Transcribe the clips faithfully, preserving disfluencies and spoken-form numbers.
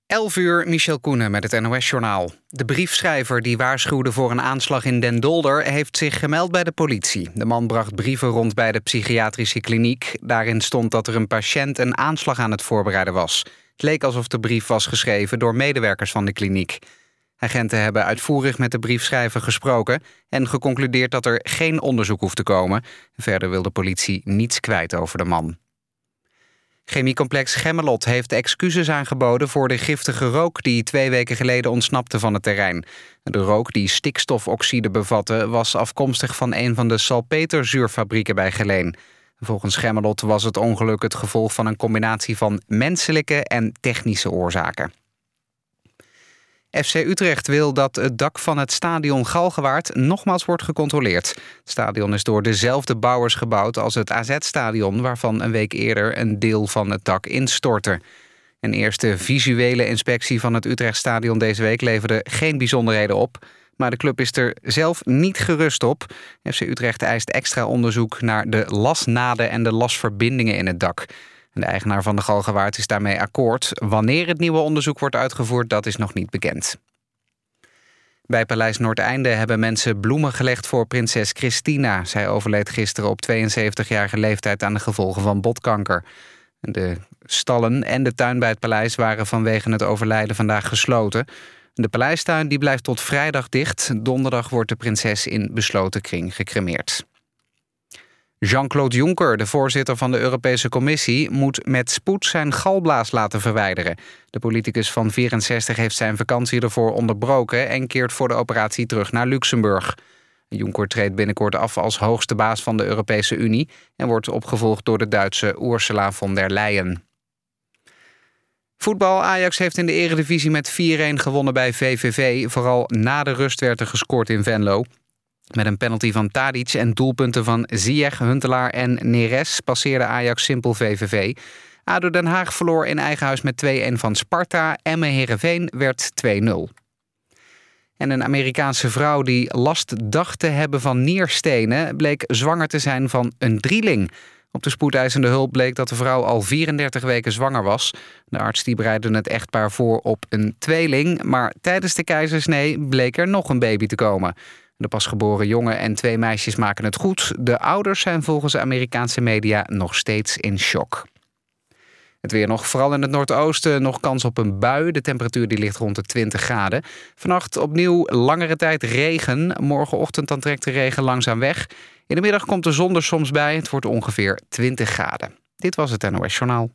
elf uur, Michel Koenen met het N O S-journaal. De briefschrijver die waarschuwde voor een aanslag in Den Dolder heeft zich gemeld bij de politie. De man bracht brieven rond bij de psychiatrische kliniek. Daarin stond dat er een patiënt een aanslag aan het voorbereiden was. Het leek alsof de brief was geschreven door medewerkers van de kliniek. Agenten hebben uitvoerig met de briefschrijver gesproken en geconcludeerd dat er geen onderzoek hoeft te komen. Verder wil de politie niets kwijt over de man. Chemiecomplex Gemmelot heeft excuses aangeboden voor de giftige rook die twee weken geleden ontsnapte van het terrein. De rook die stikstofoxide bevatte was afkomstig van een van de salpeterzuurfabrieken bij Geleen. Volgens Gemmelot was het ongeluk het gevolg van een combinatie van menselijke en technische oorzaken. F C Utrecht wil dat het dak van het stadion Galgenwaard nogmaals wordt gecontroleerd. Het stadion is door dezelfde bouwers gebouwd als het A Z-stadion... waarvan een week eerder een deel van het dak instortte. Een eerste visuele inspectie van het Utrechtstadion deze week leverde geen bijzonderheden op. Maar de club is er zelf niet gerust op. F C Utrecht eist extra onderzoek naar de lasnaden en de lasverbindingen in het dak. De eigenaar van de Galgenwaard is daarmee akkoord. Wanneer het nieuwe onderzoek wordt uitgevoerd, dat is nog niet bekend. Bij Paleis Noordeinde hebben mensen bloemen gelegd voor prinses Christina. Zij overleed gisteren op tweeënzeventigjarige leeftijd aan de gevolgen van botkanker. De stallen en de tuin bij het paleis waren vanwege het overlijden vandaag gesloten. De paleistuin die blijft tot vrijdag dicht. Donderdag wordt de prinses in besloten kring gecremeerd. Jean-Claude Juncker, de voorzitter van de Europese Commissie, moet met spoed zijn galblaas laten verwijderen. De politicus van vierenzestig heeft zijn vakantie ervoor onderbroken en keert voor de operatie terug naar Luxemburg. Juncker treedt binnenkort af als hoogste baas van de Europese Unie en wordt opgevolgd door de Duitse Ursula von der Leyen. Voetbal. Ajax heeft in de Eredivisie met vier-een gewonnen bij V V V. Vooral na de rust werd er gescoord in Venlo. Met een penalty van Tadic en doelpunten van Ziyech, Huntelaar en Neres passeerde Ajax simpel V V V. A D O Den Haag verloor in eigen huis met twee-een van Sparta. Emmen-Heerenveen werd twee nul. En een Amerikaanse vrouw die last dacht te hebben van nierstenen bleek zwanger te zijn van een drieling. Op de spoedeisende hulp bleek dat de vrouw al vierendertig weken zwanger was. De arts die bereidde het echtpaar voor op een tweeling, maar tijdens de keizersnee bleek er nog een baby te komen. De pasgeboren jongen en twee meisjes maken het goed. De ouders zijn volgens Amerikaanse media nog steeds in shock. Het weer nog, vooral in het noordoosten, nog kans op een bui. De temperatuur die ligt rond de twintig graden. Vannacht opnieuw langere tijd regen. Morgenochtend dan trekt de regen langzaam weg. In de middag komt de zon er soms bij. Het wordt ongeveer twintig graden. Dit was het N O S-journaal.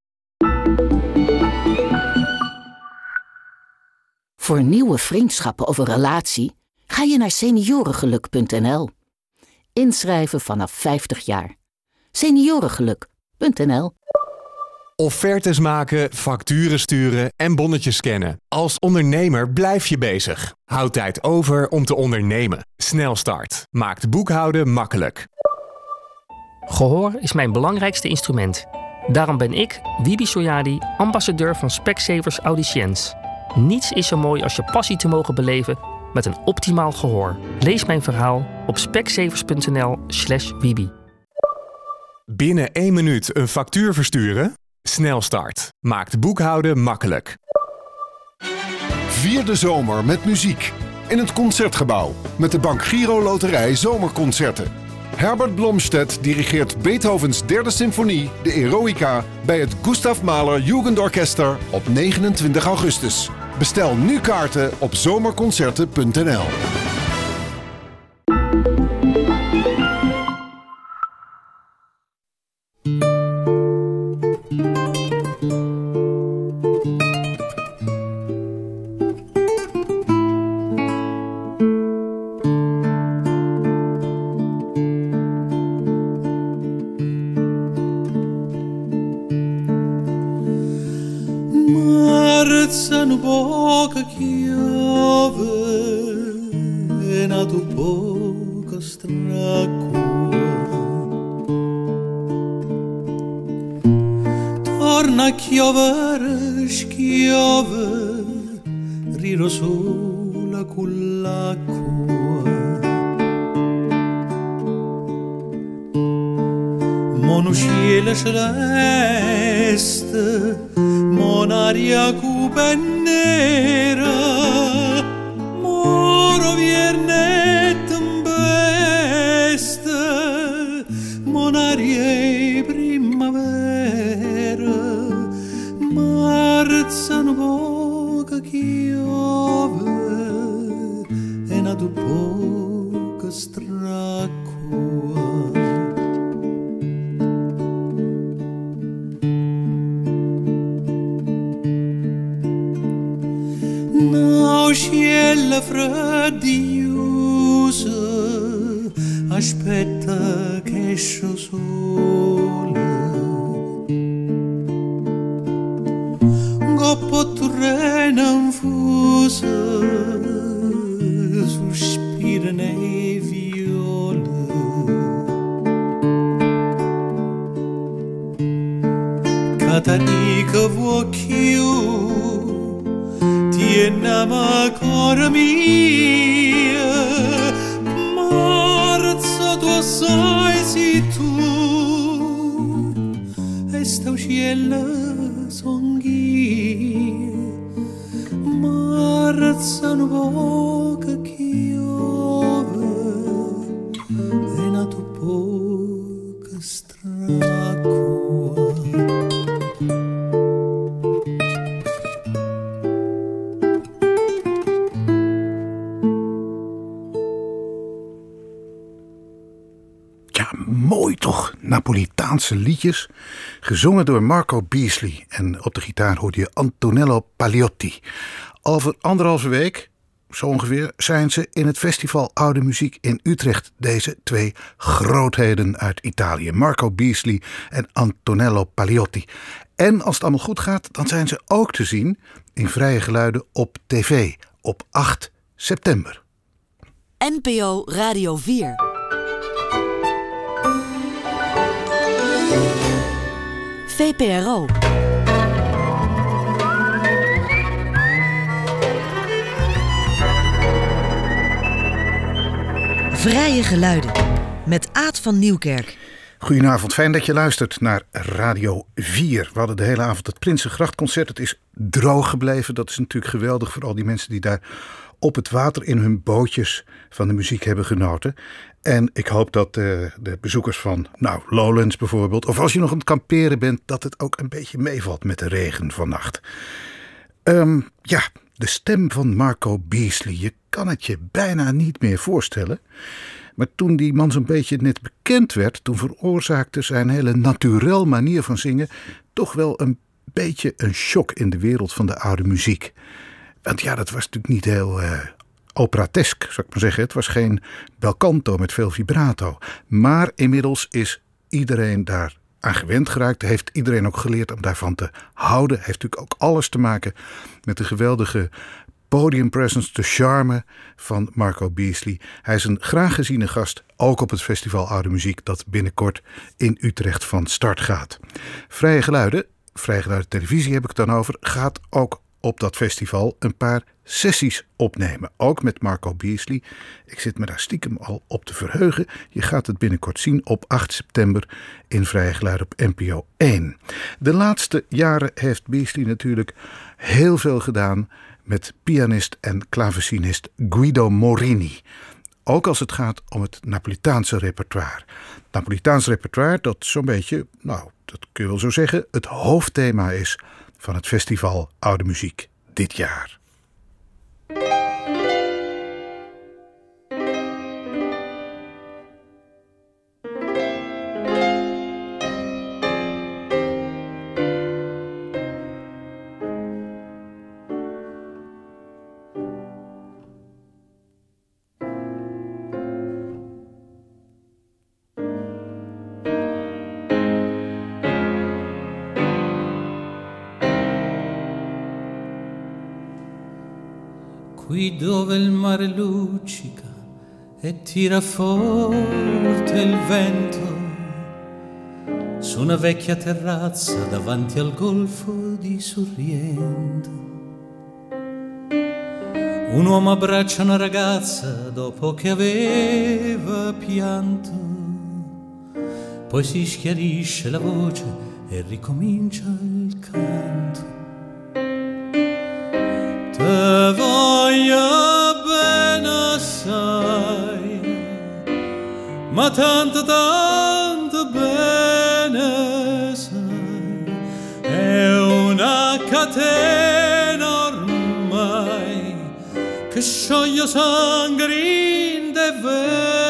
Voor nieuwe vriendschappen of een relatie ga je naar seniorengeluk punt n l. Inschrijven vanaf vijftig jaar. seniorengeluk punt n l. Offertes maken, facturen sturen en bonnetjes scannen. Als ondernemer blijf je bezig. Houd tijd over om te ondernemen. Snelstart maakt boekhouden makkelijk. Gehoor is mijn belangrijkste instrument. Daarom ben ik, Wibi Soyadi, ambassadeur van Specsavers Audiciëns. Niets is zo mooi als je passie te mogen beleven met een optimaal gehoor. Lees mijn verhaal op specsavers punt n l slash wibi. Binnen één minuut een factuur versturen? Snelstart maakt boekhouden makkelijk. Vier de zomer met muziek. In het Concertgebouw. Met de Bank Giro Loterij Zomerconcerten. Herbert Blomstedt dirigeert Beethovens derde symfonie, de Eroica, bij het Gustav Mahler Jugendorchester op negenentwintig augustus. Bestel nu kaarten op zomerconcerten punt n l. Marțanu boca chiave e na tu boca stracua torna chiovere schiove riro sola con l'acqua monusciele celeste mon monaria cupa e nera, moro vierne tempesta, monaria primavera, marzano poca chiove e nato poca stracqua. Cielo fraddioso aspetta che esce sole, un coppo treno infuso sospira nei viole, Catanica vuoi chiudere Tienama cora mia, marzo tu sai si tu, e sta cielo songhia, marzo no poca chiove, e nato poca stracqua. Mooi toch, Napolitaanse liedjes, gezongen door Marco Beasley. En op de gitaar hoorde je Antonello Paliotti. Over anderhalve week, zo ongeveer, zijn ze in het festival Oude Muziek in Utrecht. Deze twee grootheden uit Italië, Marco Beasley en Antonello Paliotti. En als het allemaal goed gaat, dan zijn ze ook te zien in Vrije Geluiden op tv op acht september. N P O Radio vier. V P R O. Vrije Geluiden met Aad van Nieuwkerk. Goedenavond, fijn dat je luistert naar Radio vier. We hadden de hele avond het Prinsengrachtconcert. Het is droog gebleven, dat is natuurlijk geweldig voor al die mensen die daar op het water in hun bootjes van de muziek hebben genoten. En ik hoop dat de, de bezoekers van nou, Lowlands bijvoorbeeld, of als je nog aan het kamperen bent, dat het ook een beetje meevalt met de regen vannacht. Um, ja, de stem van Marco Beasley, je kan het je bijna niet meer voorstellen. Maar toen die man zo'n beetje net bekend werd, toen veroorzaakte zijn hele naturel manier van zingen toch wel een beetje een shock in de wereld van de oude muziek. Want ja, dat was natuurlijk niet heel uh, operatesk, zou ik maar zeggen. Het was geen bel canto met veel vibrato. Maar inmiddels is iedereen daar aan gewend geraakt. Heeft iedereen ook geleerd om daarvan te houden. Heeft natuurlijk ook alles te maken met de geweldige podium presence, de charme van Marco Beasley. Hij is een graag geziene gast, ook op het festival Oude Muziek dat binnenkort in Utrecht van start gaat. Vrije Geluiden, Vrije Geluiden Televisie heb ik het dan over, gaat ook op dat festival een paar sessies opnemen. Ook met Marco Beasley. Ik zit me daar stiekem al op te verheugen. Je gaat het binnenkort zien op acht september in Vrije Geluiden op N P O één. De laatste jaren heeft Beasley natuurlijk heel veel gedaan met pianist en klavecinist Guido Morini. Ook als het gaat om het Napolitaanse repertoire. Het Napolitaanse repertoire dat zo'n beetje, nou, dat kun je wel zo zeggen, het hoofdthema is van het festival Oude Muziek dit jaar. Qui dove il mare luccica e tira forte il vento, su una vecchia terrazza davanti al golfo di Sorrento, un uomo abbraccia una ragazza dopo che aveva pianto, poi si schiarisce la voce e ricomincia il canto. ma tanto tanto bene sai, è una catena ormai che scioglie sangue in de vene.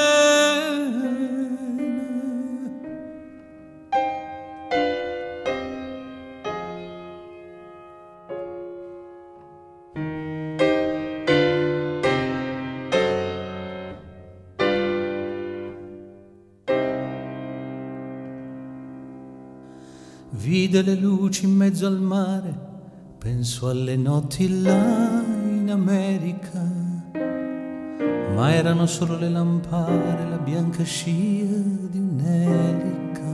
Vide le luci in mezzo al mare, penso alle notti là in America, ma erano solo le lampare, la bianca scia di un'elica.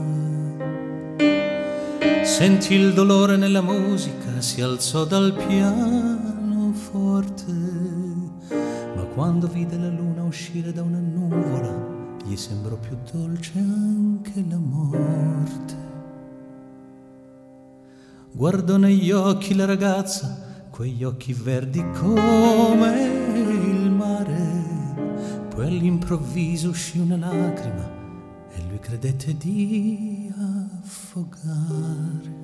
Sentì il dolore nella musica, si alzò dal pianoforte, ma quando vide la luna uscire da una nuvola, gli sembrò più dolce anche la morte. Guardò negli occhi la ragazza, quegli occhi verdi come il mare. Poi all'improvviso uscì una lacrima e lui credette di affogare.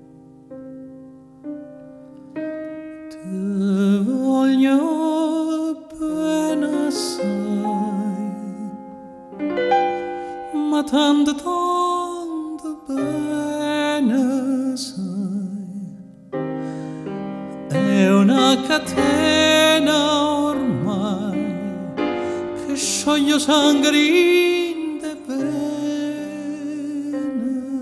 Te voglio bene assai, ma tanto tanto bene sai. È una catena ormai che scioglie sangue in de vene.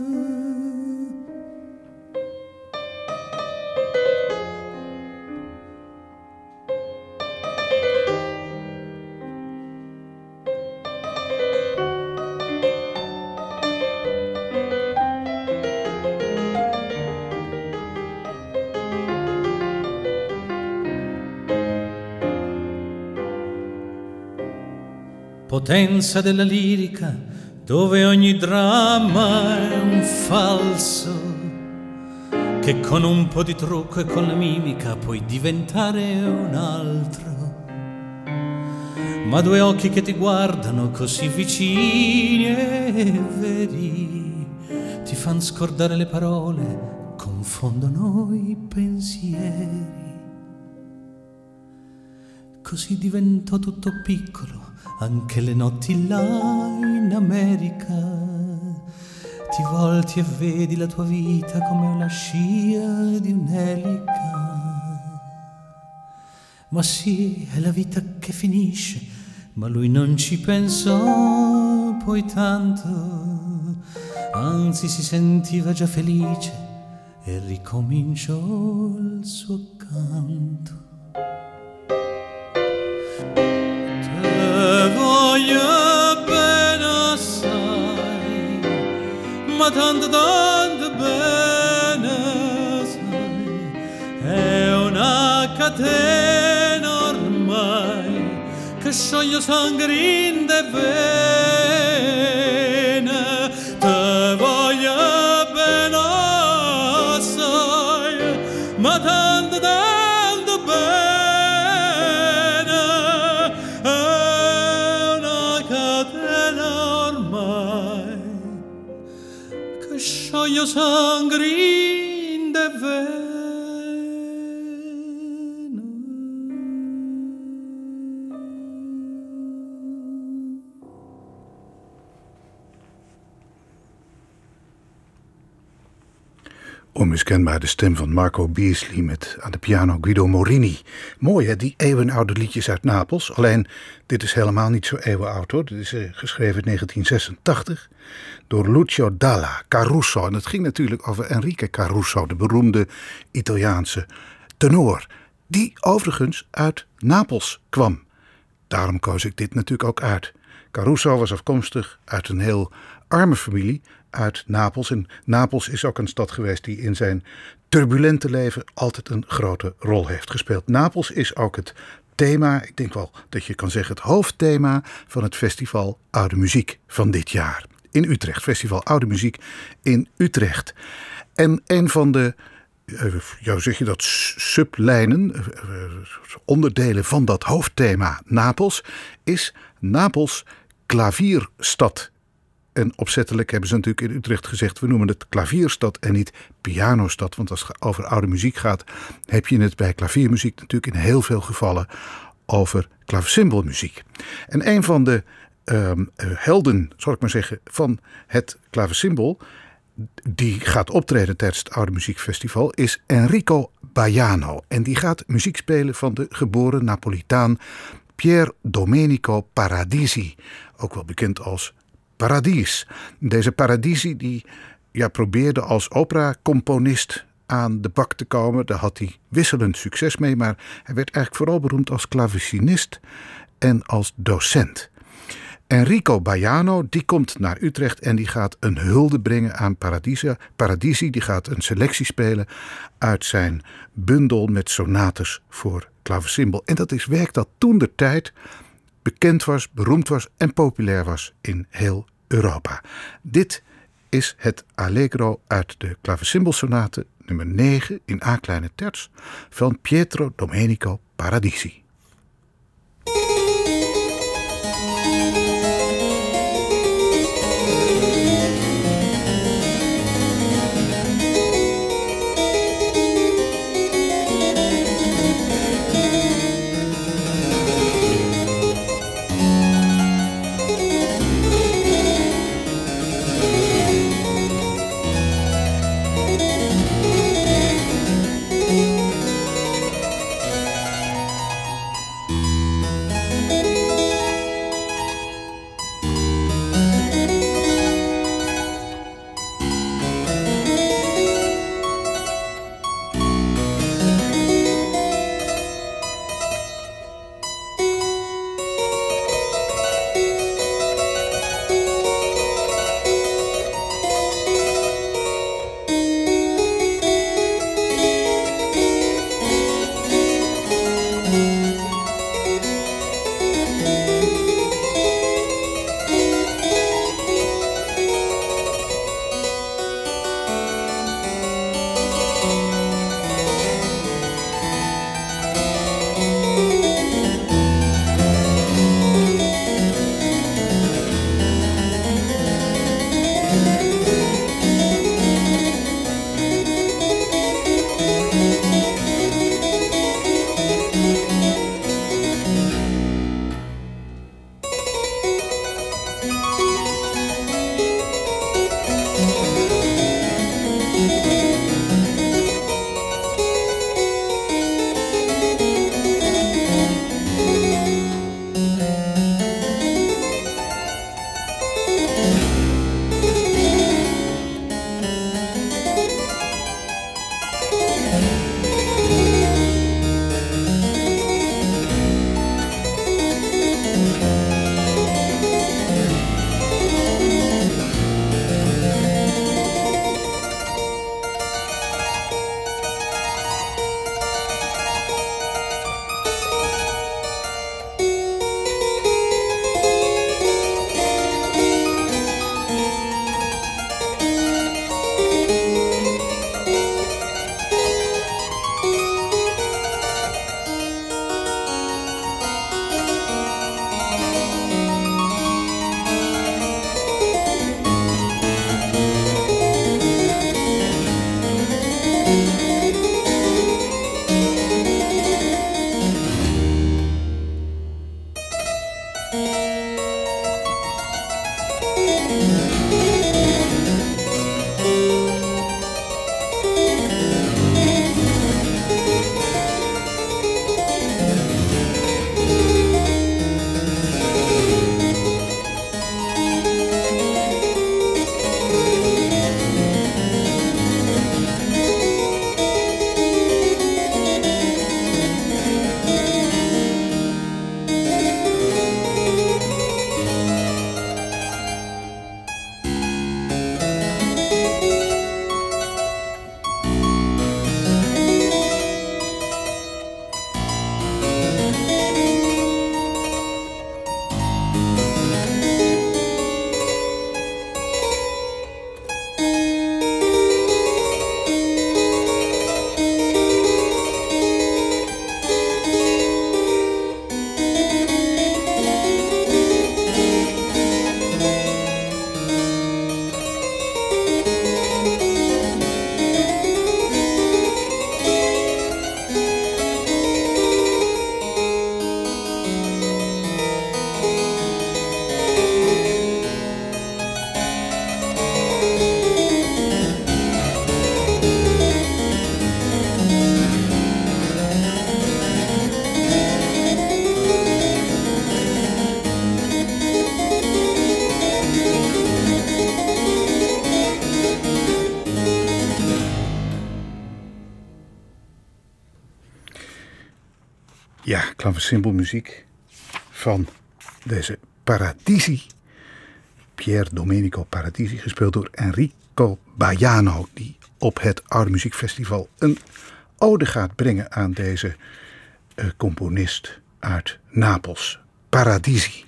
Potenza della lirica, dove ogni dramma è un falso, che con un po' di trucco e con la mimica puoi diventare un altro. Ma due occhi che ti guardano così vicini e veri ti fan scordare le parole, confondono i pensieri. Così diventò tutto piccolo, anche le notti là in America. Ti volti e vedi la tua vita come la scia di un'elica. Ma sì, è la vita che finisce, ma lui non ci pensò poi tanto, anzi si sentiva già felice e ricominciò il suo canto. Voglio bene assai, ma tanto tanto bene sai, è una catena ormai che scioglie sangue in de vene. Te voglio bene assai, ma tanto tanto bene. Scioglie sangue in de vene. Onmiskenbaar de stem van Marco Beasley met aan de piano Guido Morini. Mooi hè, die eeuwenoude liedjes uit Napels. Alleen, dit is helemaal niet zo eeuwenoud hoor. Dit is uh, geschreven in negentien zesentachtig door Lucio Dalla, Caruso. En het ging natuurlijk over Enrique Caruso, de beroemde Italiaanse tenor. Die overigens uit Napels kwam. Daarom koos ik dit natuurlijk ook uit. Caruso was afkomstig uit een heel arme familie uit Napels. En Napels is ook een stad geweest die in zijn turbulente leven altijd een grote rol heeft gespeeld. Napels is ook het thema, ik denk wel dat je kan zeggen het hoofdthema van het festival Oude Muziek van dit jaar. In Utrecht, Festival Oude Muziek in Utrecht. En een van de, ja, zeg je dat, sublijnen, onderdelen van dat hoofdthema Napels is Napels klavierstad. En opzettelijk hebben ze natuurlijk in Utrecht gezegd, we noemen het klavierstad en niet pianostad. Want als het over oude muziek gaat, heb je het bij klaviermuziek natuurlijk in heel veel gevallen over klavecimbalmuziek. En een van de um, helden, zal ik maar zeggen, van het klavecimbal, die gaat optreden tijdens het Oude Muziekfestival, is Enrico Baiano. En die gaat muziek spelen van de geboren Napolitaan Pier Domenico Paradisi, ook wel bekend als Paradis. Deze Paradisi die ja, probeerde als operacomponist aan de bak te komen. Daar had hij wisselend succes mee, maar hij werd eigenlijk vooral beroemd als klavecinist en als docent. Enrico Baiano die komt naar Utrecht en die gaat een hulde brengen aan Paradisi. Paradisi die gaat een selectie spelen uit zijn bundel met sonates voor klavecimbal. En dat is werk dat toentertijd bekend was, beroemd was en populair was in heel Europa. Dit is het Allegro uit de klavecimbalsonate nummer negen in A kleine terts van Pietro Domenico Paradisi. Ja, klavecimbelmuziek van deze Paradisi. Pier Domenico Paradisi, gespeeld door Enrico Baiano, die op het Oude Muziekfestival een ode gaat brengen aan deze uh, componist uit Napels, Paradisi.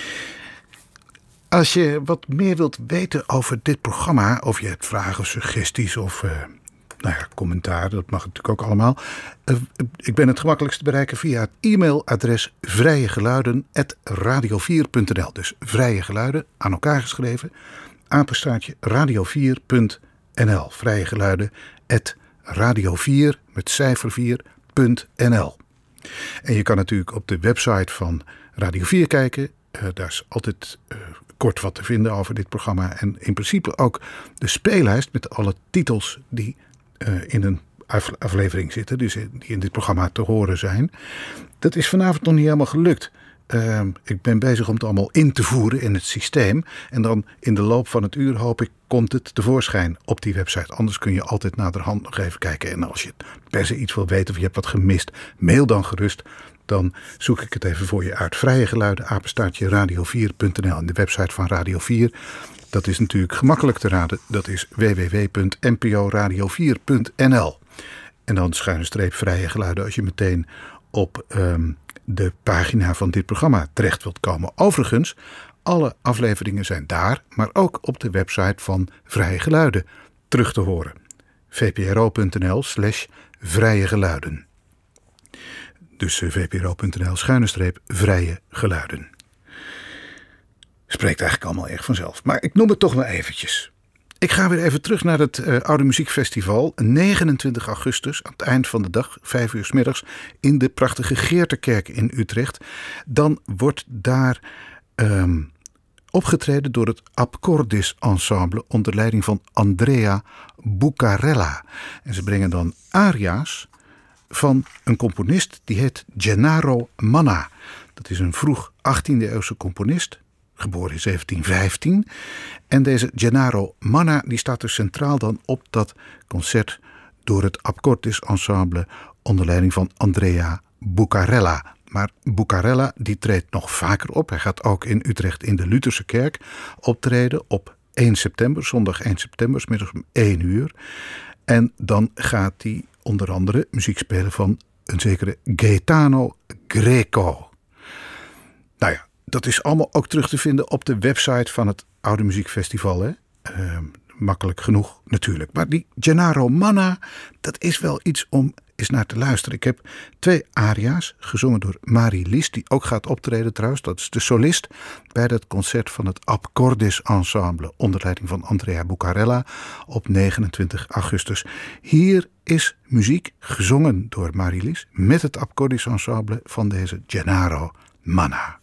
Als je wat meer wilt weten over dit programma, of je hebt vragen, suggesties of uh, nou ja, commentaar, dat mag natuurlijk ook allemaal. Uh, ik ben het gemakkelijkst te bereiken via het e-mailadres vrijegeluiden apenstaartje radio vier punt n l. Dus vrije geluiden, aan elkaar geschreven, apenstaartje radio vier punt n l. Vrijegeluiden apenstaartje radio vier met cijfer vier punt n l. En je kan natuurlijk op de website van Radio vier kijken. Uh, daar is altijd uh, kort wat te vinden over dit programma. En in principe ook de speellijst met alle titels die uh, in een aflevering zitten. Dus die in dit programma te horen zijn. Dat is vanavond nog niet helemaal gelukt. Uh, ik ben bezig om het allemaal in te voeren in het systeem. En dan in de loop van het uur, hoop ik, komt het tevoorschijn op die website. Anders kun je altijd naderhand nog even kijken. En als je per se iets wil weten of je hebt wat gemist, mail dan gerust. Dan zoek ik het even voor je uit. Vrije geluiden, apenstaartje radio vier punt n l. En de website van Radio vier, dat is natuurlijk gemakkelijk te raden. Dat is w w w punt n p o radio vier punt n l. En dan schuine streep vrije geluiden als je meteen op um, de pagina van dit programma terecht wilt komen. Overigens, alle afleveringen zijn daar, maar ook op de website van Vrije Geluiden terug te horen. v p r o punt n l slash vrije geluiden. Dus v p r o punt n l schuine streep vrije geluiden. Spreekt eigenlijk allemaal erg vanzelf. Maar ik noem het toch maar eventjes. Ik ga weer even terug naar het uh, Oude Muziekfestival. negenentwintig augustus, aan het eind van de dag, vijf uur 's middags, in de prachtige Geerterkerk in Utrecht. Dan wordt daar um, opgetreden door het Apcordis Ensemble onder leiding van Andrea Bucarella. En ze brengen dan aria's van een componist die heet Gennaro Manna. Dat is een vroeg achttiende eeuwse componist, geboren in zeventien vijftien. En deze Gennaro Manna die staat dus centraal dan op dat concert door het Apcordis Ensemble onder leiding van Andrea Bucarella. Maar Bucarella die treedt nog vaker op. Hij gaat ook in Utrecht in de Lutherse kerk optreden op één september, zondag één september, 's middags om één uur. En dan gaat hij onder andere muziek spelen van een zekere Gaetano Greco. Nou ja, dat is allemaal ook terug te vinden op de website van het Oude Muziekfestival. Hè? Uh, makkelijk genoeg natuurlijk. Maar die Gennaro Manna, dat is wel iets om eens naar te luisteren. Ik heb twee aria's, gezongen door Marie Lies, die ook gaat optreden trouwens. Dat is de solist bij dat concert van het Apcordis Ensemble onder leiding van Andrea Bucarella op negenentwintig augustus. Hier is muziek gezongen door Marie Lies met het Apcordis Ensemble van deze Gennaro Manna.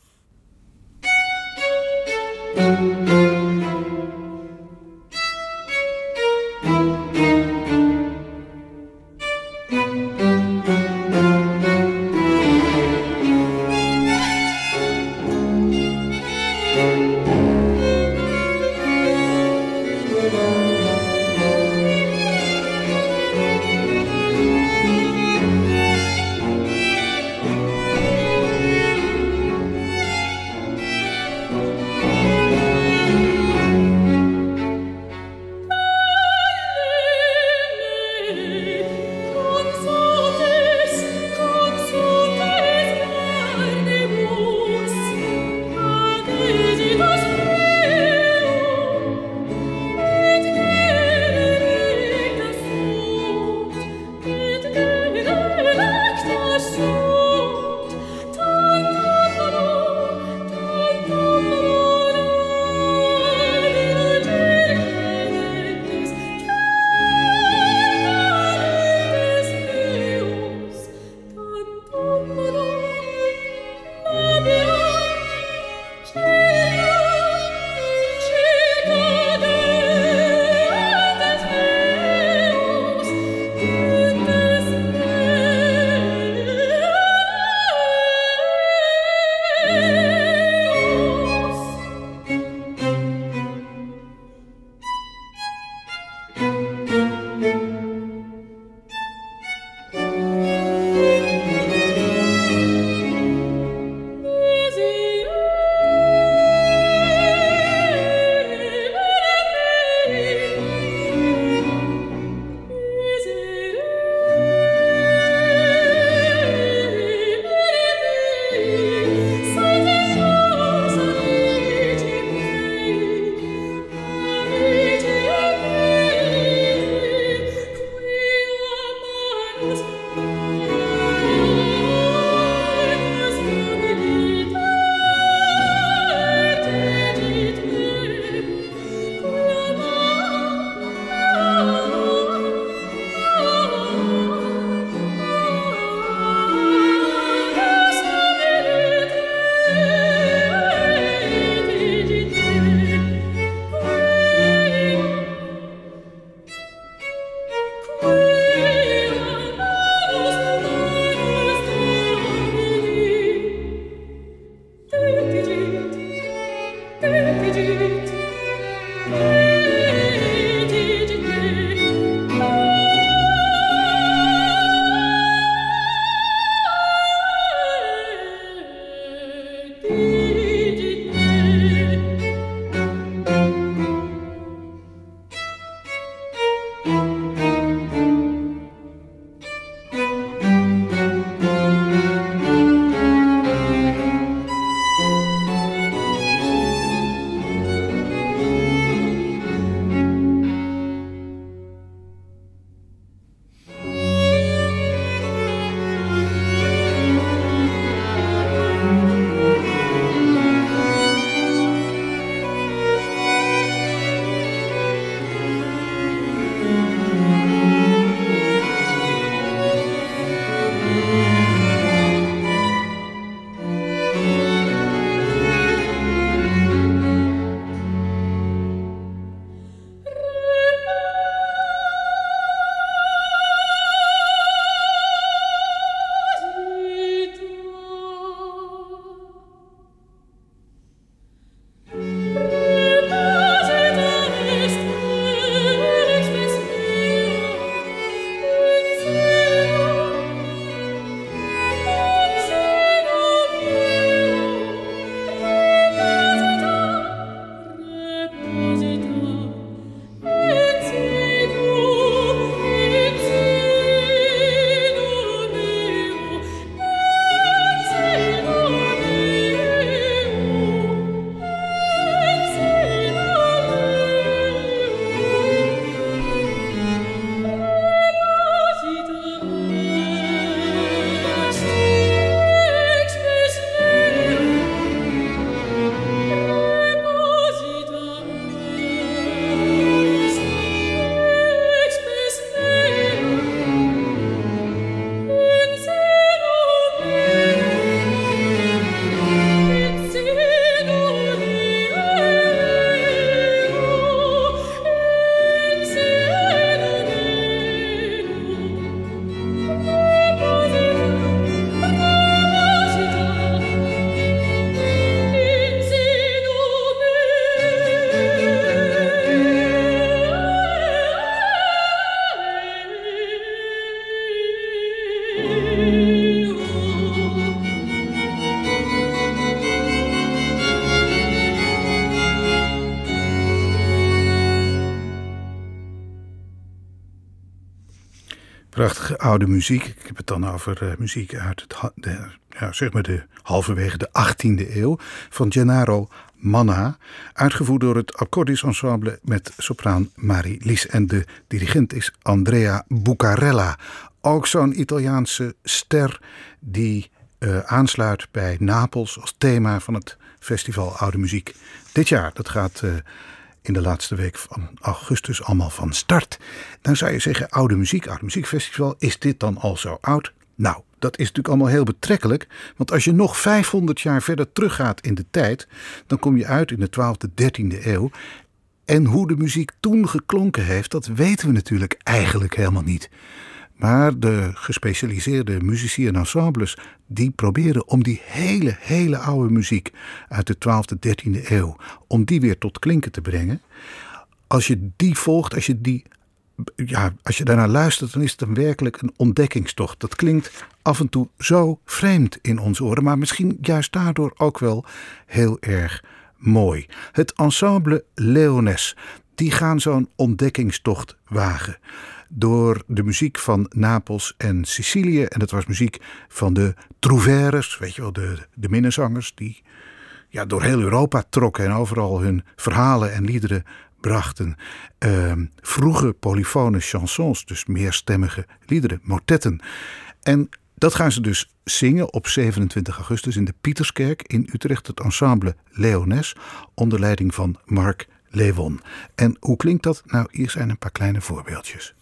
oude muziek. Ik heb het dan over uh, muziek uit het, de, ja, zeg maar de halverwege de achttiende eeuw van Gennaro Manna, uitgevoerd door het Accordis Ensemble met sopraan Marie-Lies. En de dirigent is Andrea Bucarella. Ook zo'n Italiaanse ster die uh, aansluit bij Napels als thema van het festival Oude Muziek. Dit jaar, dat gaat uh, in de laatste week van augustus allemaal van start. Dan zou je zeggen, Oude Muziek, Oude Muziekfestival, is dit dan al zo oud? Nou, dat is natuurlijk allemaal heel betrekkelijk. Want als je nog vijfhonderd jaar verder teruggaat in de tijd, dan kom je uit in de twaalfde, dertiende eeuw. En hoe de muziek toen geklonken heeft, dat weten we natuurlijk eigenlijk helemaal niet. Maar de gespecialiseerde muzici en ensembles, die proberen om die hele, hele oude muziek uit de twaalfde, dertiende eeuw, om die weer tot klinken te brengen. Als je die volgt, als je die Ja, als je daarnaar luistert, dan is het een werkelijk een ontdekkingstocht. Dat klinkt af en toe zo vreemd in onze oren, maar misschien juist daardoor ook wel heel erg mooi. Het ensemble Leones, die gaan zo'n ontdekkingstocht wagen door de muziek van Napels en Sicilië. En dat was muziek van de Trouvères, weet je wel, de, de minnezangers die ja, door heel Europa trokken en overal hun verhalen en liederen brachten. Uh, vroege polyfone chansons, dus meerstemmige liederen, motetten. En dat gaan ze dus zingen op zevenentwintig augustus in de Pieterskerk in Utrecht, het ensemble Leones, onder leiding van Marc Lewon. En hoe klinkt dat? Nou, hier zijn een paar kleine voorbeeldjes.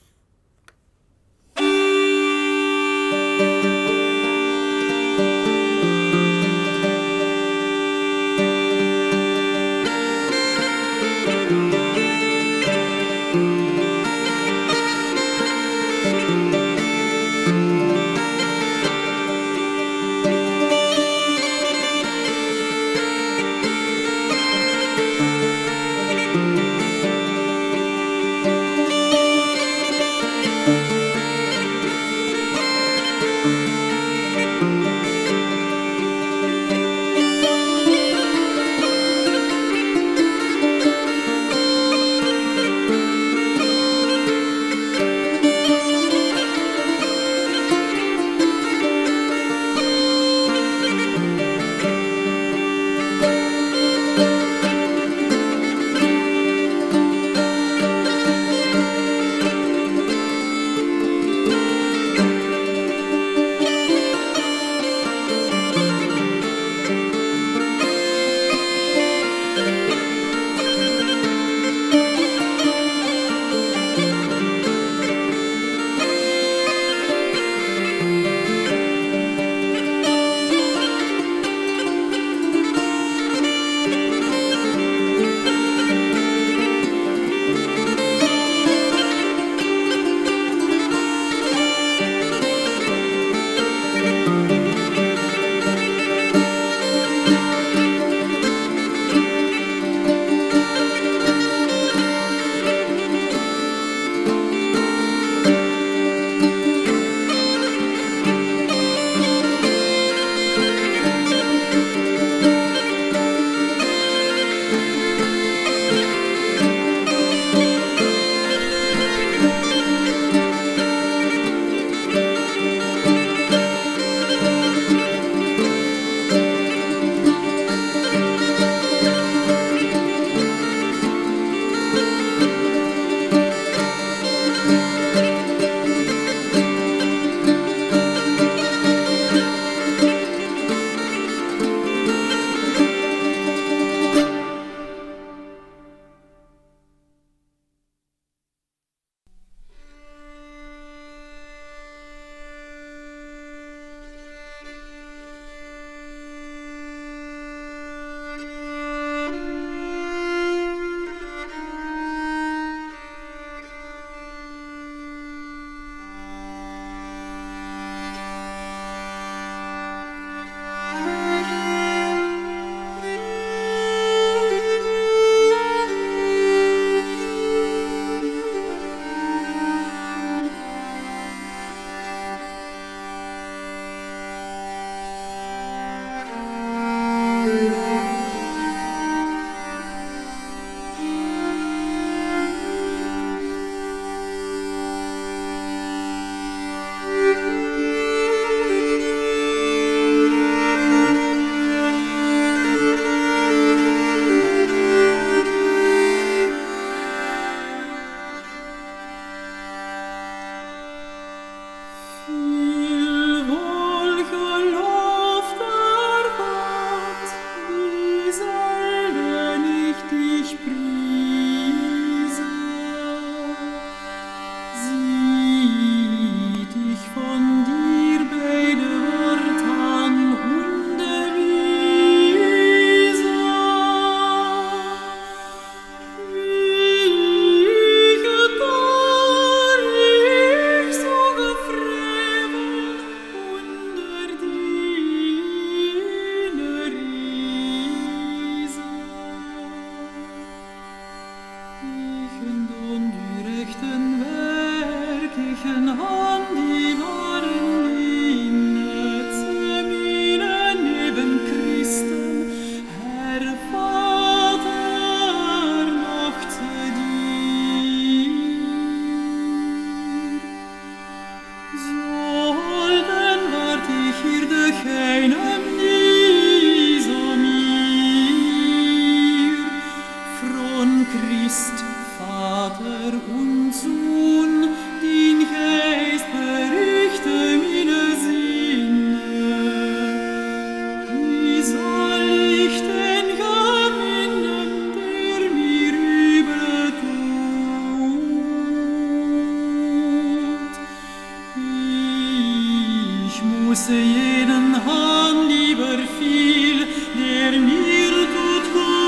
küsse jeden Hahn lieber viel, der mir tut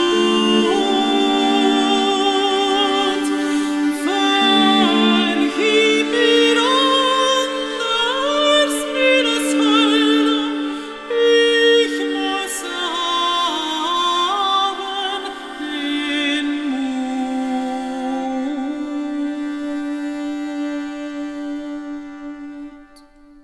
gut. Vergib mir anders meines Holde, ich muss haben den Mut.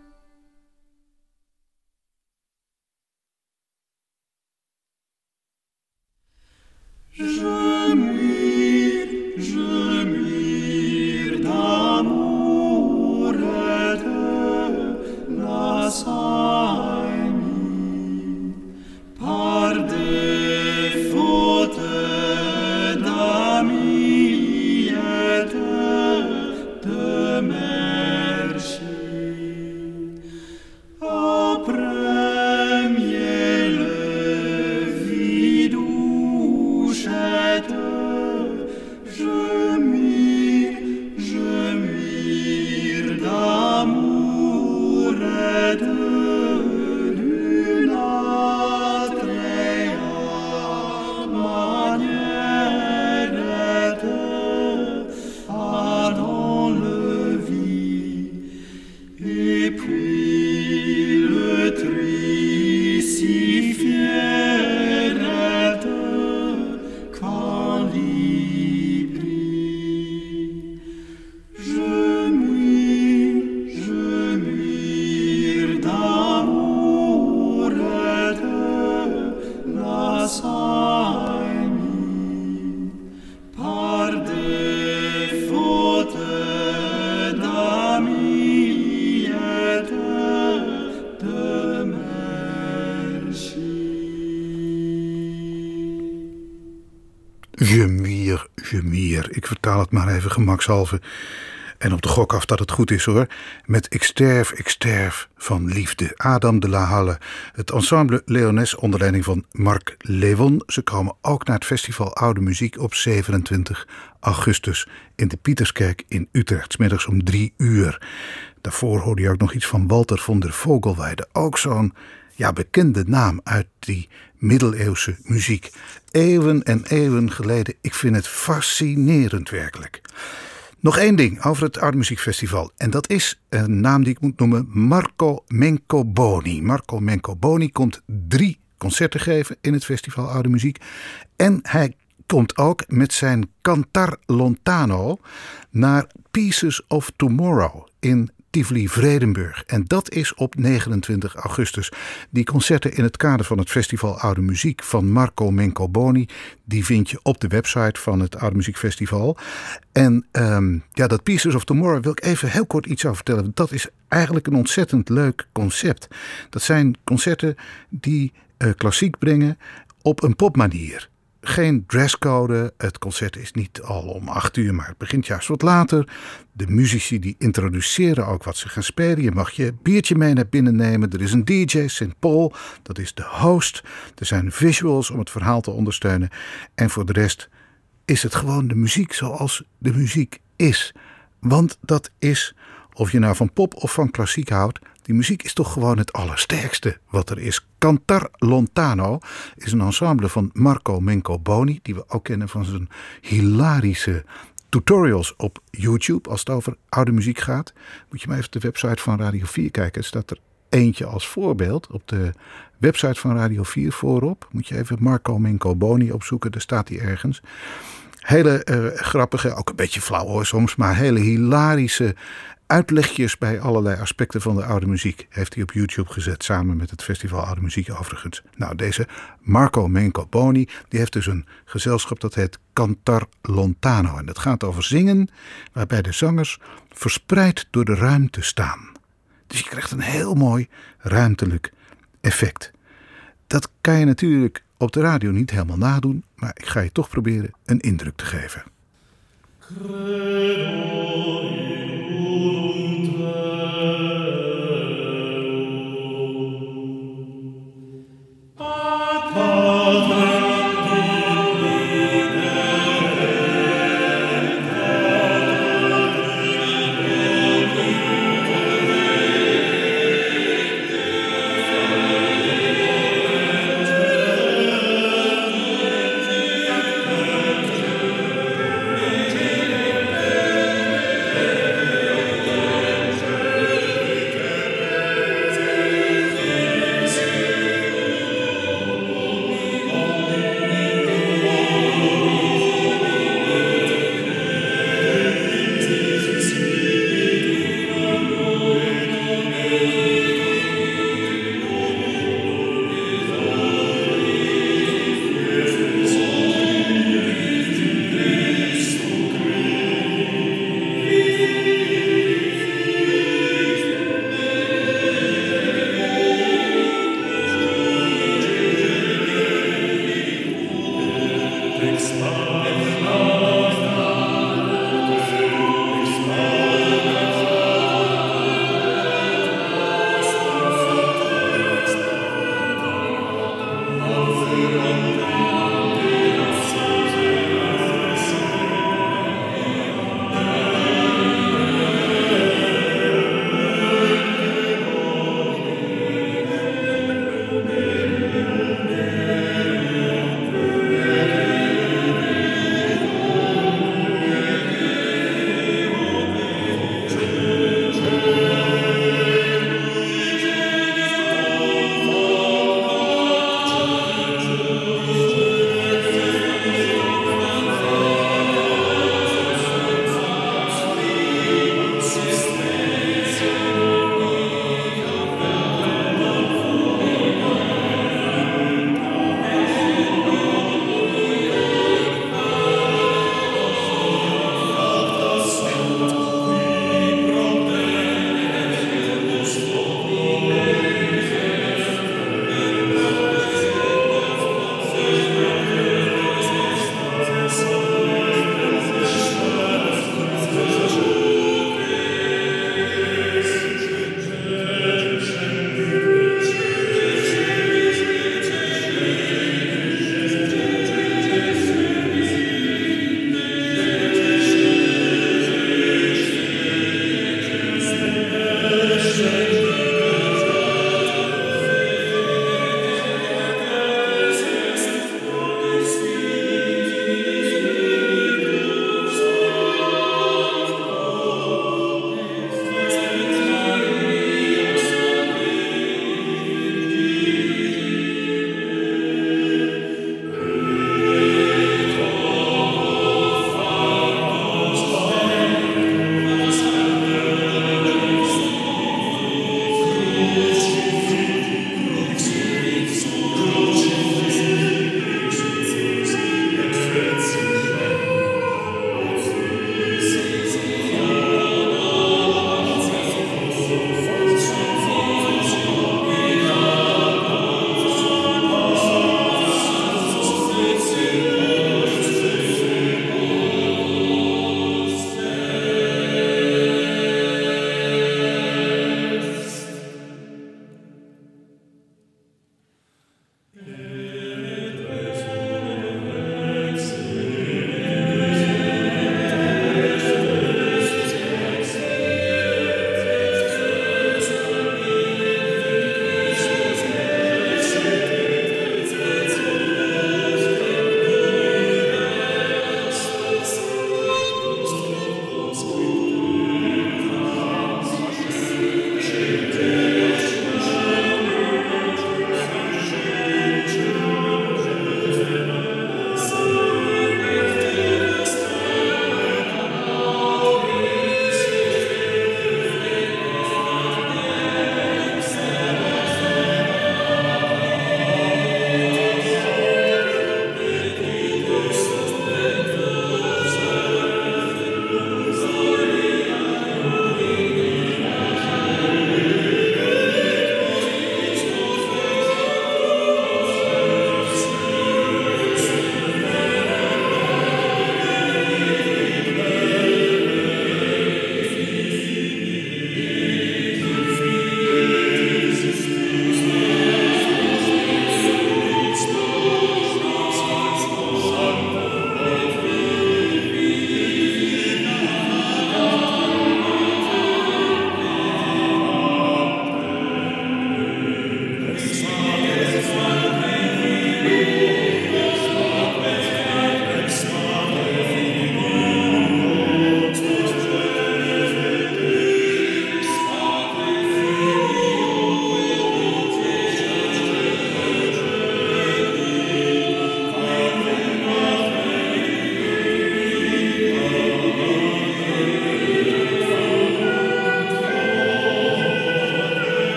Gemuir, gemuir d'amour et de la sainte, par des fautes d'amis et de merci. Après miel vidouchette, je mire, je mire d'amour et de d'une atrea manière et de Adam le vit, et puis le tri fier et de Calibri. Je muire, je muire d'amour et de la sainte, par des fautes d'amis et de, de merci. Jemier, Jemier. Ik vertaal het maar even gemakshalve. En op de gok af dat het goed is hoor. Met Ik sterf, ik sterf van liefde. Adam de la Halle. Het ensemble Leones onder leiding van Marc Lewon. Ze komen ook naar het festival Oude Muziek op zevenentwintig augustus in de Pieterskerk in Utrecht. 's Middags om drie uur. Daarvoor hoorde je ook nog iets van Walter von der Vogelweide. Ook zo'n ja, bekende naam uit die middeleeuwse muziek. Eeuwen en eeuwen geleden. Ik vind het fascinerend werkelijk. Nog één ding over het Oude Muziekfestival. En dat is een naam die ik moet noemen: Marco Mencoboni. Marco Mencoboni komt drie concerten geven in het festival Oude Muziek. En hij komt ook met zijn Cantar Lontano naar Pieces of Tomorrow in Tivoli-Vredenburg. En dat is op negenentwintig augustus. Die concerten in het kader van het festival Oude Muziek van Marco Mencoboni, die vind je op de website van het Oude Muziekfestival. En um, ja, dat Pieces of Tomorrow wil ik even heel kort iets over vertellen. Dat is eigenlijk een ontzettend leuk concept. Dat zijn concerten die uh, klassiek brengen op een popmanier. Geen dresscode, het concert is niet al om acht uur, maar het begint juist wat later. De muzici die introduceren ook wat ze gaan spelen. Je mag je biertje mee naar binnen nemen. Er is een D J, Saint Paul, dat is de host. Er zijn visuals om het verhaal te ondersteunen. En voor de rest is het gewoon de muziek zoals de muziek is. Want dat is, of je nou van pop of van klassiek houdt, die muziek is toch gewoon het allersterkste wat er is. Cantar Lontano is een ensemble van Marco Mencoboni, die we ook kennen van zijn hilarische tutorials op YouTube. Als het over oude muziek gaat, moet je maar even op de website van Radio vier kijken. Er staat er eentje als voorbeeld op de website van Radio vier voorop. Moet je even Marco Mencoboni opzoeken, daar staat hij ergens. Hele uh, grappige, ook een beetje flauw hoor soms, maar hele hilarische uitlegjes bij allerlei aspecten van de oude muziek heeft hij op YouTube gezet, samen met het festival Oude Muziek overigens. Nou, deze Marco Mencoboni, die heeft dus een gezelschap dat heet Cantar Lontano. En dat gaat over zingen, waarbij de zangers verspreid door de ruimte staan. Dus je krijgt een heel mooi ruimtelijk effect. Dat kan je natuurlijk op de radio niet helemaal nadoen, maar ik ga je toch proberen een indruk te geven.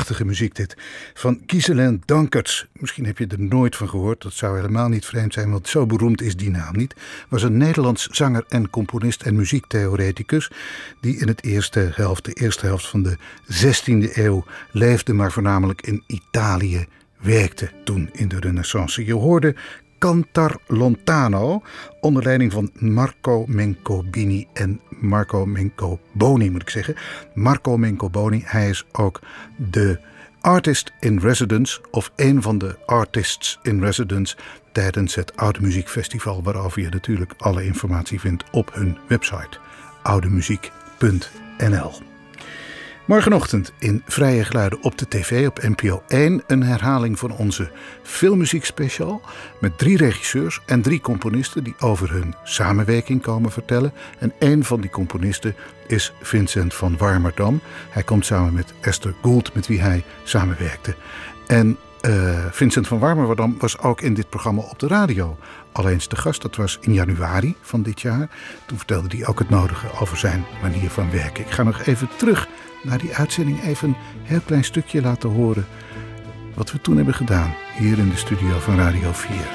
prachtige muziek dit. Van Ghislaine Dankerts. Misschien heb je er nooit van gehoord. Dat zou helemaal niet vreemd zijn, want zo beroemd is die naam niet. Was een Nederlands zanger en componist en muziektheoreticus. Die in het eerste helft, de eerste helft van de zestiende eeuw leefde, maar voornamelijk in Italië werkte toen in de Renaissance. Je hoorde Cantar Lontano, onder leiding van Marco Mencobini en Marco Mencoboni, moet ik zeggen. Marco Mencoboni, hij is ook de artist in residence, of een van de artists in residence tijdens het Oude Muziekfestival, waarover je natuurlijk alle informatie vindt op hun website oudemuziek punt n l. Morgenochtend in Vrije Geluiden op de tv op N P O één een herhaling van onze filmmuziekspecial met drie regisseurs en drie componisten die over hun samenwerking komen vertellen. En één van die componisten is Vincent van Warmerdam. Hij komt samen met Esther Gould, met wie hij samenwerkte. En uh, Vincent van Warmerdam was ook in dit programma op de radio al eens te gast. Dat was in januari van dit jaar. Toen vertelde hij ook het nodige over zijn manier van werken. Ik ga nog even terug naar die uitzending, even een heel klein stukje laten horen wat we toen hebben gedaan hier in de studio van Radio vier.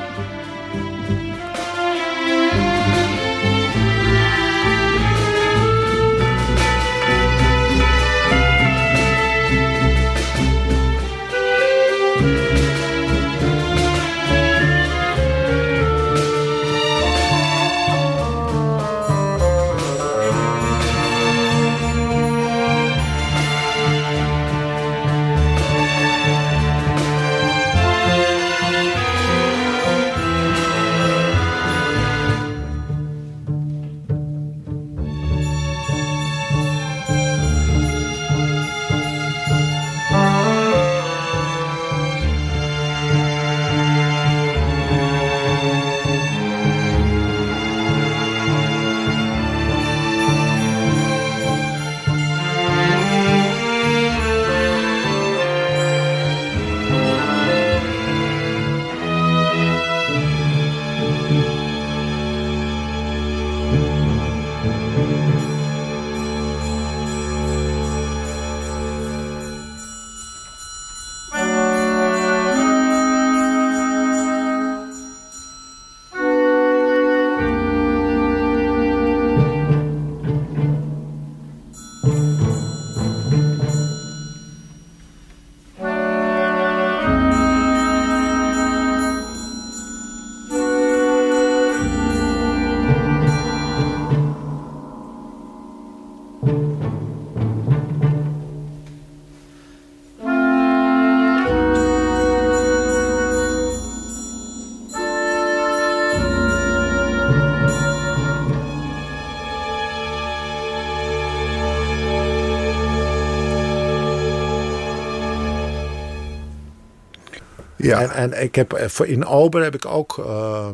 Ja. En, en ik heb in Ober heb ik ook. Uh,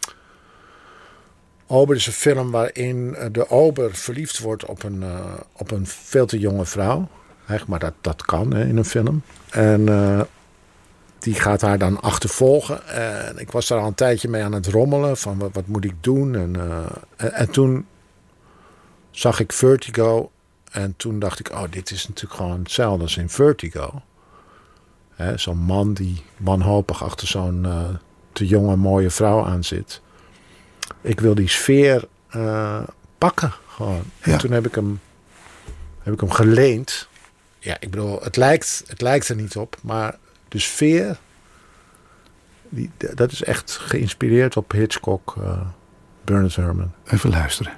Ober is een film waarin de ober verliefd wordt op een, uh, op een veel te jonge vrouw. Echt, maar dat, dat kan hè, in een film. En uh, die gaat haar dan achtervolgen. En ik was daar al een tijdje mee aan het rommelen. Van wat, wat moet ik doen? En, uh, en, en toen zag ik Vertigo. En toen dacht ik, oh, dit is natuurlijk gewoon hetzelfde als in Vertigo. Hè, zo'n man die wanhopig achter zo'n uh, te jonge mooie vrouw aan zit. Ik wil die sfeer uh, pakken gewoon. Ja. En toen heb ik hem, heb ik hem geleend. Ja, ik bedoel, het lijkt, het lijkt er niet op. Maar de sfeer, die, dat is echt geïnspireerd op Hitchcock, uh, Bernard Herrmann. Even luisteren.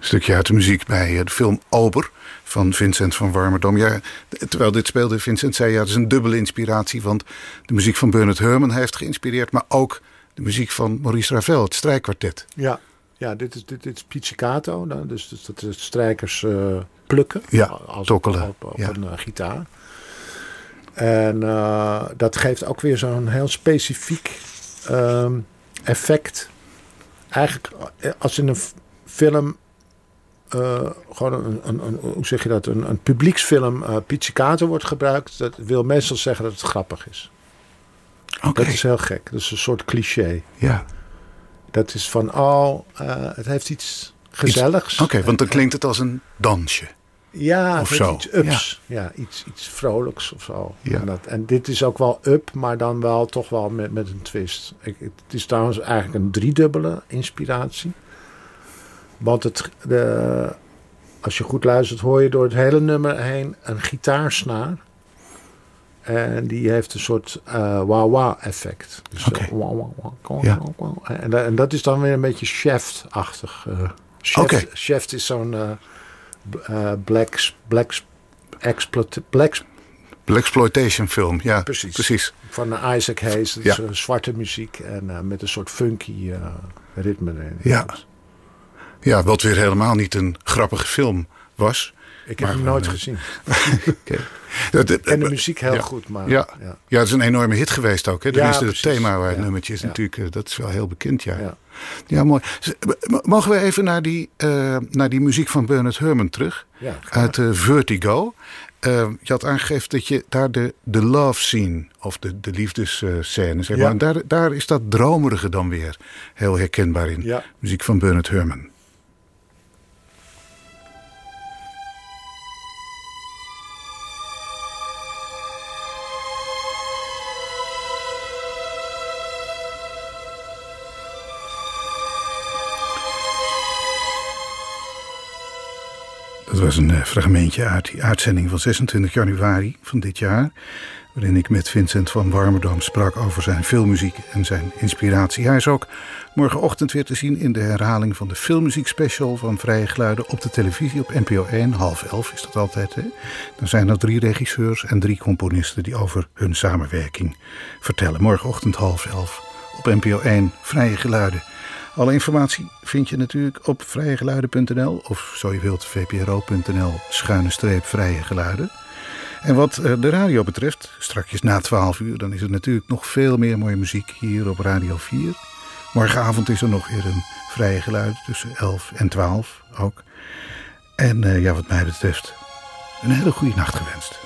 stukje uit de muziek bij de film Ober van Vincent van Warmerdam. Ja, terwijl dit speelde, Vincent zei, ja, het is een dubbele inspiratie. Want de muziek van Bernard Herrmann heeft geïnspireerd, maar ook de muziek van Maurice Ravel, het strijkkwartet. Ja, ja dit, is, dit, dit is pizzicato, dus, dus dat is strijkers uh, plukken. Ja, als tokkelen. Op, op, op ja. een uh, gitaar. En uh, dat geeft ook weer zo'n heel specifiek um, effect. Eigenlijk, als in een film, uh, gewoon een, een, een, hoe zeg je dat, een, een publieksfilm uh, pizzicato wordt gebruikt, dat wil meestal zeggen dat het grappig is. Okay. Dat is heel gek. Dat is een soort cliché. Ja. Dat is van, oh, uh, het heeft iets gezelligs. Oké, okay, want dan klinkt het als een dansje. Ja, of het zo. Iets ups. Ja, ja iets, iets vrolijks of zo. Ja. En, dat, en dit is ook wel up, maar dan wel toch wel met, met een twist. Ik, het is trouwens eigenlijk een driedubbele inspiratie. Want het, de, als je goed luistert, hoor je door het hele nummer heen een gitaarsnaar. En die heeft een soort uh, wah-wah effect. Dus okay. uh, wah, wah, wah, ja. wah, wah. En, en dat is dan weer een beetje Shaft-achtig. Uh, Shaft, okay. Shaft is zo'n uh, uh, black, black, exploit, black... Blaxploitation film, ja. Precies. Precies. Van uh, Isaac Hayes. Dat ja. is uh, zwarte muziek en uh, met een soort funky uh, ritme erin. Ja. Ja, wat weer helemaal niet een grappige film was. Ik heb hem nooit uh, gezien. Okay. Ik ken de muziek heel ja. goed. Maar, ja. Ja. ja, het is een enorme hit geweest ook. Hè? Tenminste, ja, het thema waar het ja. nummertje is ja. natuurlijk, dat is wel heel bekend. Ja, ja. ja mooi. Mogen we even naar die, uh, naar die muziek van Bernard Herrmann terug? Ja, uit uh, Vertigo. Uh, je had aangegeven dat je daar de, de love scene, of de, de liefdesscène, zeg maar. Ja. En daar, daar is dat dromerige dan weer heel herkenbaar in. Ja. Muziek van Bernard Herrmann. Dat was een fragmentje uit die uitzending van zesentwintig januari van dit jaar, waarin ik met Vincent van Warmerdam sprak over zijn filmmuziek en zijn inspiratie. Hij is ook morgenochtend weer te zien in de herhaling van de filmmuziekspecial van Vrije Geluiden op de televisie op N P O één, half elf is dat altijd. Hè? Dan zijn er drie regisseurs en drie componisten die over hun samenwerking vertellen. Morgenochtend half elf op N P O één, Vrije Geluiden. Alle informatie vind je natuurlijk op vrijegeluiden punt n l of zo je wilt v p r o punt n l schuine streep vrije geluiden. En wat de radio betreft, strakjes na twaalf uur, dan is er natuurlijk nog veel meer mooie muziek hier op Radio vier. Morgenavond is er nog weer een Vrije Geluiden tussen elf en twaalf ook. En uh, ja, wat mij betreft, een hele goede nacht gewenst.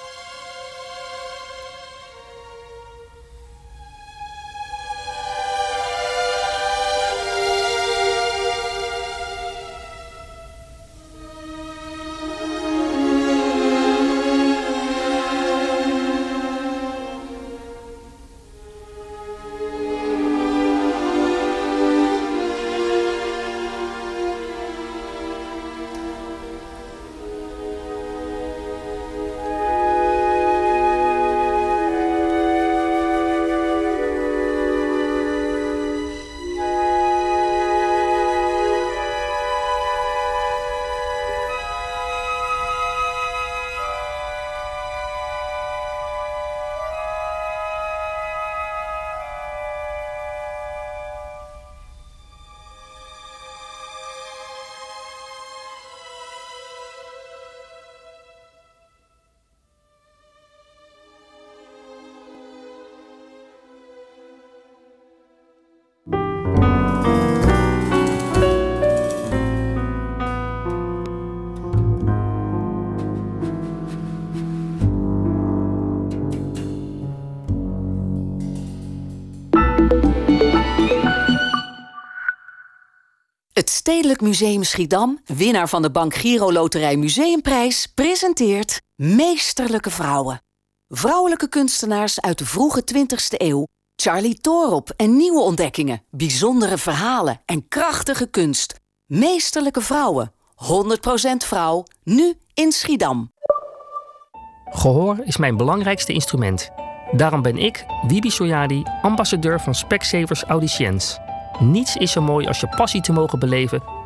Het Stedelijk Museum Schiedam, winnaar van de Bank Giro Loterij Museumprijs, presenteert Meesterlijke Vrouwen. Vrouwelijke kunstenaars uit de vroege twintigste eeuw, Charlie Toorop en nieuwe ontdekkingen, bijzondere verhalen en krachtige kunst. Meesterlijke Vrouwen, honderd procent vrouw, nu in Schiedam. Gehoor is mijn belangrijkste instrument. Daarom ben ik, Wibi Soyadi, ambassadeur van Specsavers Audiciëns. Niets is zo mooi als je passie te mogen beleven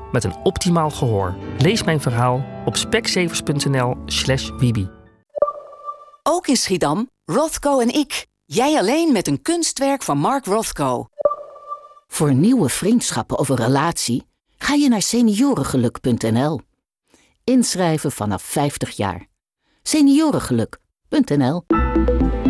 met een optimaal gehoor. Lees mijn verhaal op specsavers.nl slash wibi. Ook in Schiedam, Rothko en ik. Jij alleen met een kunstwerk van Mark Rothko. Voor nieuwe vriendschappen of een relatie ga je naar seniorengeluk punt n l. Inschrijven vanaf vijftig jaar. seniorengeluk punt n l